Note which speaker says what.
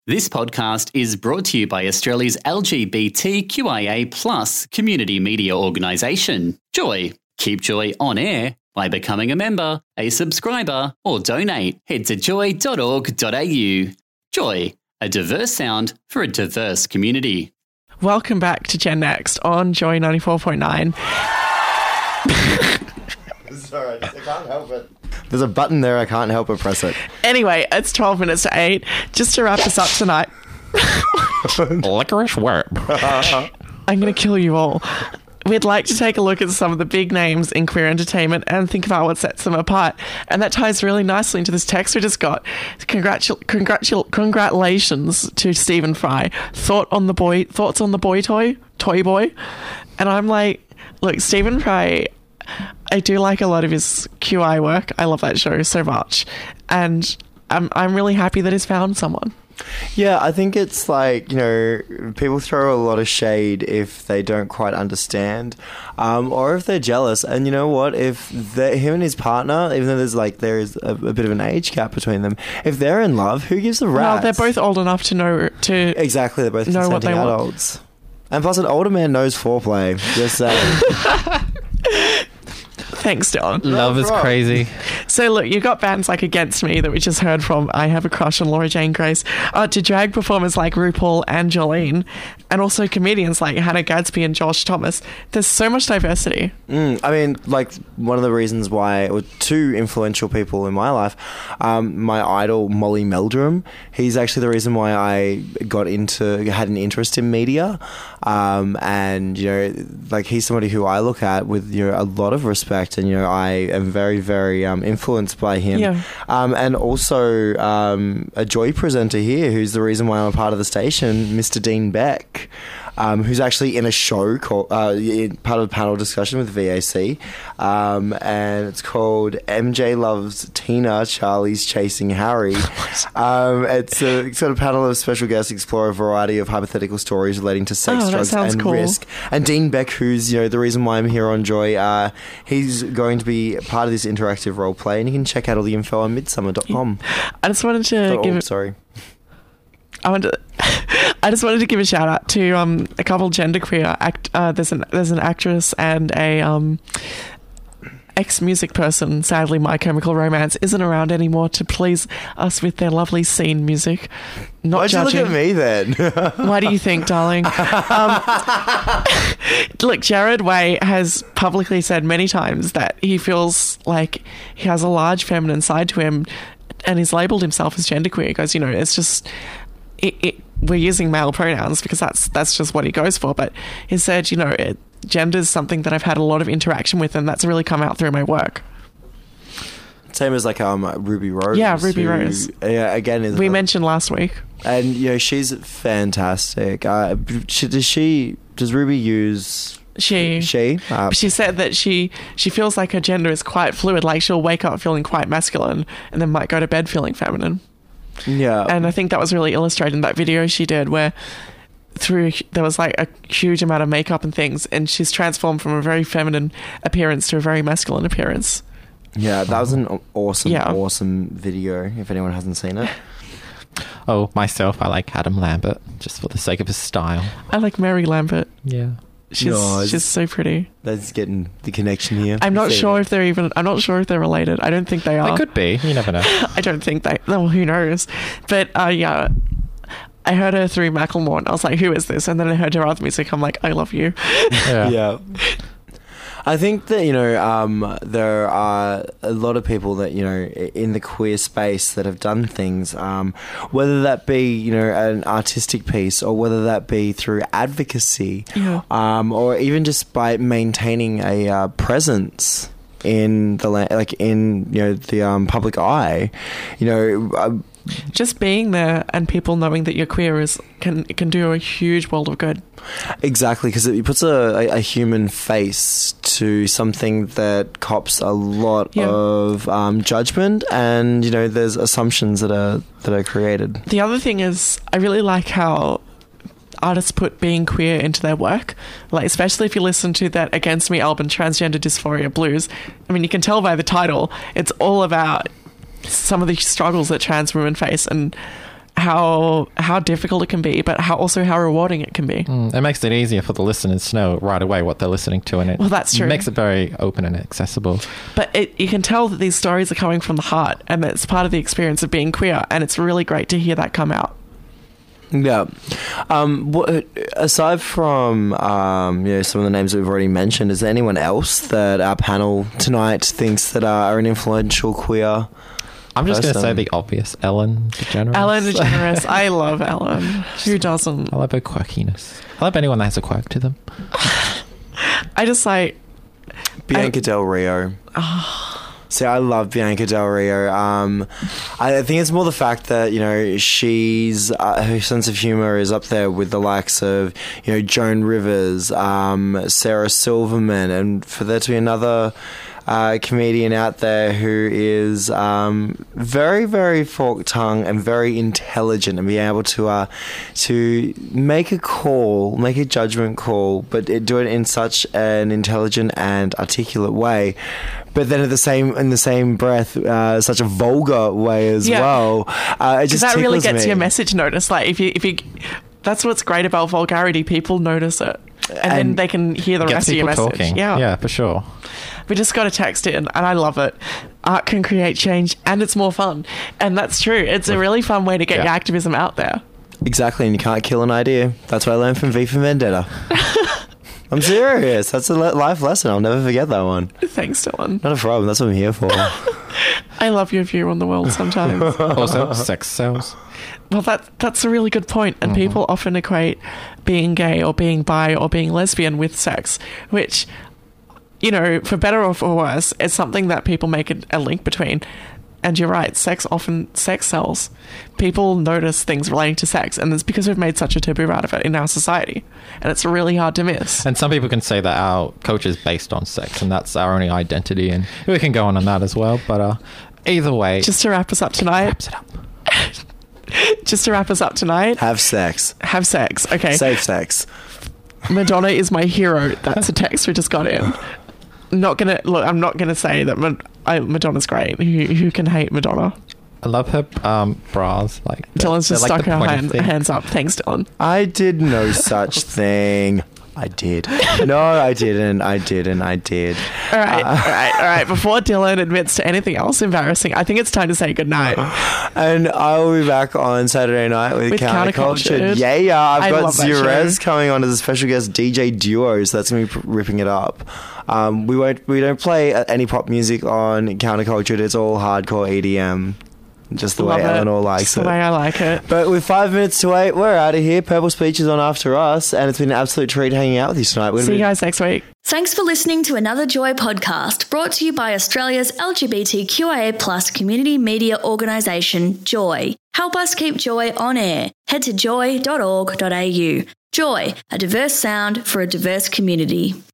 Speaker 1: This podcast is brought to you by Australia's LGBTQIA+ community media organisation, Joy. Keep Joy on air by becoming a member, a subscriber, or donate. Head to joy.org.au. Joy, a diverse sound for a diverse community.
Speaker 2: Welcome back to Gen Next on Joy 94.9.
Speaker 3: Sorry, I can't help it. There's a button there, I can't help but press it.
Speaker 2: Anyway, it's 12 minutes to 8. Just to wrap this up tonight.
Speaker 4: Licorice whip.
Speaker 2: I'm going to kill you all. We'd like to take a look at some of the big names in queer entertainment and think about what sets them apart. And that ties really nicely into this text we just got. Congratulations to Stephen Fry. Thoughts on the boy toy boy? And I'm like, look, Stephen Fry, I do like a lot of his QI work. I love that show so much. And I'm really happy that he's found someone.
Speaker 3: Yeah, I think it's like, people throw a lot of shade if they don't quite understand, or if they're jealous. And you know what? If him and his partner, even though there is a bit of an age gap between them, if they're in love, who gives a rat's?
Speaker 2: Well, they're both old enough to know
Speaker 3: exactly. They're both
Speaker 2: know what they
Speaker 3: adults. And plus, an older man knows foreplay. Just saying.
Speaker 2: Thanks, Dylan.
Speaker 4: Love is crazy.
Speaker 2: So look, you've got bands like Against Me that we just heard from. I Have a Crush on Laura Jane Grace. To drag performers like RuPaul and Jolene, and also comedians like Hannah Gadsby and Josh Thomas. There's so much diversity.
Speaker 3: I mean, like, one of the reasons why, or two influential people in my life, my idol Molly Meldrum, he's actually the reason why I had an interest in media. And he's somebody who I look at with a lot of respect, and I am very, very influenced by him.
Speaker 2: Yeah.
Speaker 3: And also a Joy presenter here, who's the reason why I'm a part of the station, Mr. Dean Beck, who's actually in a show called part of a panel discussion with VAC, and it's called MJ Loves Tina, Charlie's Chasing Harry. It's a sort of panel of special guests explore a variety of hypothetical stories relating to sex, drugs, and
Speaker 2: cool.
Speaker 3: risk. And Dean Beck, who's the reason why I'm here on Joy, he's going to be part of this interactive role play, and you can check out all the info on midsummer.com.
Speaker 2: I just wanted to I just wanted to give a shout out to a couple genderqueer there's an actress and a ex-music person. Sadly, My Chemical Romance isn't around anymore to please us with their lovely scene music. Not
Speaker 3: Why'd
Speaker 2: judging.
Speaker 3: you look at me then?
Speaker 2: Why do you think, darling? Look, Jared Way has publicly said many times that he feels like he has a large feminine side to him, and he's labelled himself as genderqueer. He goes, it's just... we're using male pronouns because that's just what he goes for. But he said, gender is something that I've had a lot of interaction with, and that's really come out through my work.
Speaker 3: Same as Ruby Rose.
Speaker 2: Yeah, Ruby Rose.
Speaker 3: Yeah, again,
Speaker 2: we mentioned last week,
Speaker 3: and she's fantastic. Does Ruby use? She
Speaker 2: said that she feels like her gender is quite fluid. Like, she'll wake up feeling quite masculine and then might go to bed feeling feminine.
Speaker 3: Yeah.
Speaker 2: And I think that was really illustrated in that video she did, where there was like a huge amount of makeup and things, and she's transformed from a very feminine appearance to a very masculine appearance.
Speaker 3: Yeah, that was an awesome video, if anyone hasn't seen it.
Speaker 4: Oh, myself, I like Adam Lambert, just for the sake of his style.
Speaker 2: I like Mary Lambert.
Speaker 4: Yeah.
Speaker 2: She's so pretty.
Speaker 3: That's getting the connection here.
Speaker 2: I'm not sure if they're related. I don't think they are.
Speaker 4: They could be. You never know.
Speaker 2: I don't think well, who knows? But yeah, I heard her through Macklemore, and I was like, who is this? And then I heard her other music. I'm like, I love you.
Speaker 3: Yeah. I think that, there are a lot of people that, in the queer space that have done things, whether that be, an artistic piece, or whether that be through advocacy, or even just by maintaining a presence in the the public eye,
Speaker 2: just being there and people knowing that you're queer can do a huge world of good.
Speaker 3: Exactly, because it puts a human face to something that cops a lot of judgment, and there's assumptions that are created.
Speaker 2: The other thing is, I really like how artists put being queer into their work, like especially if you listen to that Against Me album, Transgender Dysphoria Blues. I mean, you can tell by the title, it's all about some of the struggles that trans women face, and how difficult it can be, but how rewarding it can be.
Speaker 4: It makes it easier for the listeners to know right away what they're listening to, and it
Speaker 2: that's true.
Speaker 4: Makes it very open and accessible.
Speaker 2: But you can tell that these stories are coming from the heart, and it's part of the experience of being queer, and it's really great to hear that come out.
Speaker 3: Yeah. Aside from some of the names that we've already mentioned, is there anyone else that our panel tonight thinks that are an influential queer?
Speaker 4: I'm just going to say the obvious, Ellen DeGeneres.
Speaker 2: Ellen DeGeneres. I love Ellen. Who doesn't?
Speaker 4: I love her quirkiness. I love anyone that has a quirk to them.
Speaker 2: I just like...
Speaker 3: Bianca Del Rio. See, I love Bianca Del Rio. I think it's more the fact that, she's her sense of humor is up there with the likes of, Joan Rivers, Sarah Silverman, and for there to be another comedian out there who is very, very fork-tongued and very intelligent, and be able to make a judgment call, but do it in such an intelligent and articulate way. But then in the same breath, such a vulgar way as well. It just
Speaker 2: that really
Speaker 3: tickles
Speaker 2: gets
Speaker 3: me.
Speaker 2: your message noticed. Like if you, that's what's great about vulgarity. People notice it, and then they can hear the rest of your message.
Speaker 4: Talking.
Speaker 2: Yeah,
Speaker 4: for sure.
Speaker 2: We just got to text it, and I love it. Art can create change, and it's more fun, and that's true. It's a really fun way to get your activism out there.
Speaker 3: Exactly, and you can't kill an idea. That's what I learned from V for Vendetta. I'm serious. That's a life lesson. I'll never forget that one.
Speaker 2: Thanks, Dylan.
Speaker 3: Not a problem. That's what I'm here for.
Speaker 2: I love your view on the world sometimes.
Speaker 4: Also, sex sells.
Speaker 2: Well, that's a really good point. And people often equate being gay or being bi or being lesbian with sex, which, for better or for worse, it's something that people make a link between. And you're right, sex sells. People notice things relating to sex, and it's because we've made such a taboo out of it in our society. And it's really hard to miss.
Speaker 4: And some people can say that our culture is based on sex, and that's our only identity, and we can go on that as well. But either way...
Speaker 2: Just to wrap us up tonight...
Speaker 3: Have sex.
Speaker 2: Okay.
Speaker 3: Safe sex.
Speaker 2: Madonna is my hero. That's a text we just got in. I'm not gonna say that Madonna's great. Who can hate Madonna?
Speaker 4: I love her bras.
Speaker 2: Dylan's just stuck her hands up. Thanks, Dylan.
Speaker 3: I did no such thing. I did. No, I didn't. I did.
Speaker 2: All right. Before Dylan admits to anything else embarrassing, I think it's time to say goodnight.
Speaker 3: And I will be back on Saturday night with Countercultured. Yeah. I've got Zurez coming on as a special guest DJ duo, so that's going to be ripping it up. We don't play any pop music on Countercultured. It's all hardcore EDM. Just the way Eleanor likes it.
Speaker 2: The way I like it.
Speaker 3: But with 5 minutes to wait, we're out of here. Purple Speech is on after us, and it's been an absolute treat hanging out with you tonight.
Speaker 2: See you guys next week.
Speaker 5: Thanks for listening to another Joy podcast, brought to you by Australia's LGBTQIA+ community media organisation, Joy. Help us keep Joy on air. Head to joy.org.au. Joy, a diverse sound for a diverse community.